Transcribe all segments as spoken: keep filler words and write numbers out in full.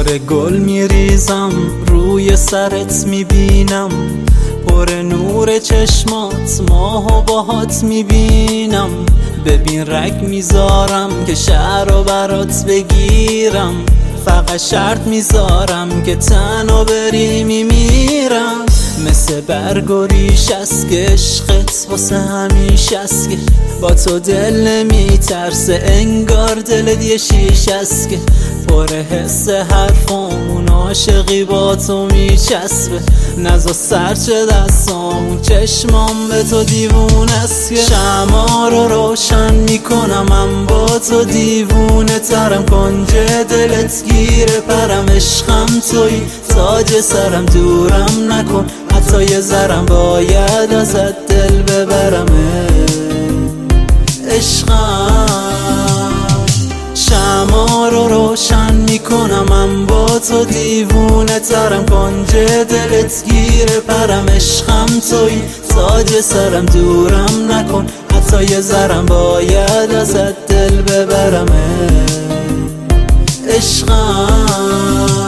بار گل میریزم روی سرت میبینم، پر نور چشمات ماه و باهات میبینم. ببین رگ میذارم که شهر رو برات بگیرم، فقط شرط میذارم که تنها بری میمیرم. مثل برگ و ریش است که عشقت واسه همیشه است، که با تو دل نمیترسه انگار دلت یه شیش است، که پر حس حرفامون عاشقی با تو میچسبه. نزا سرچه دستامون چشمام به تو دیوونه است، که شمع رو روشن میکنم من با تو دیوونه ترم. کنج دلت گیره پرم، عشقم توی تاج سرم. دورم نکن حتی یه ذرم، باید ازت دل ببرم عشقم. شمع رو روشن میکنم من با تو دیوونه ترم. کنج دلت گیره پرم، عشقم توی تاج سرم. دورم نکن حتی یه ذرم، باید ازت دل ببرم عشقم.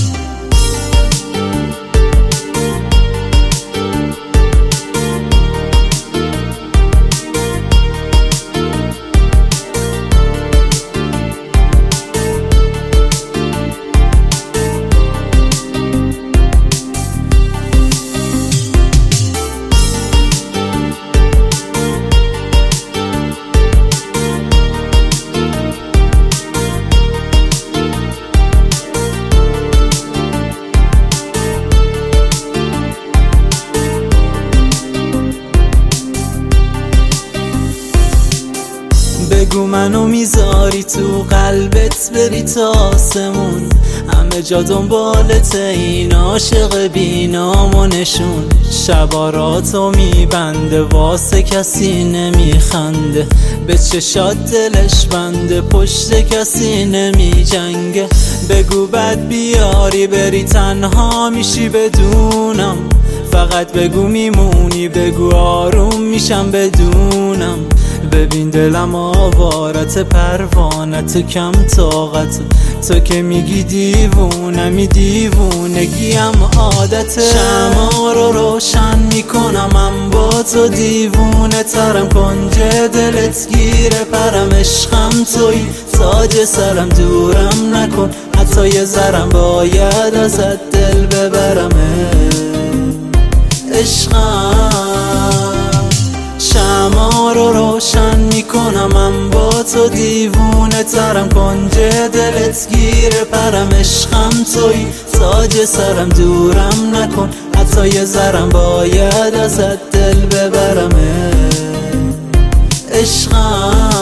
بگو منو میذاری تو قلبت بری تا آسمون، همه جا دنبالت این عاشق بینامونشون. شباراتو میبنده واسه کسی نمیخنده، به چشات دلش بنده پشت کسی نمیجنگه. بگو بد بیاری بری تنها میشی بدونم، فقط بگو میمونی بگو آروم میشم بدونم. ببین دلم آوارت پروانت کم طاقت، تو که میگی دیوونمی دیوونگیم عادت. شمع رو روشن میکنم من با تو دیوونه ترم. کنج دلت گیره پرم، عشقم توی تاج سرم. دورم نکن حتی یه ذرم، باید ازت دل ببرم عشقم. شمع رو روشن میکنم من با تو دیوونه ترم. کنج دلت گیره پرم، عشقم توی تاج سرم. دورم نکن حتی یه ذرم، باید ازت دل ببرم عشقم.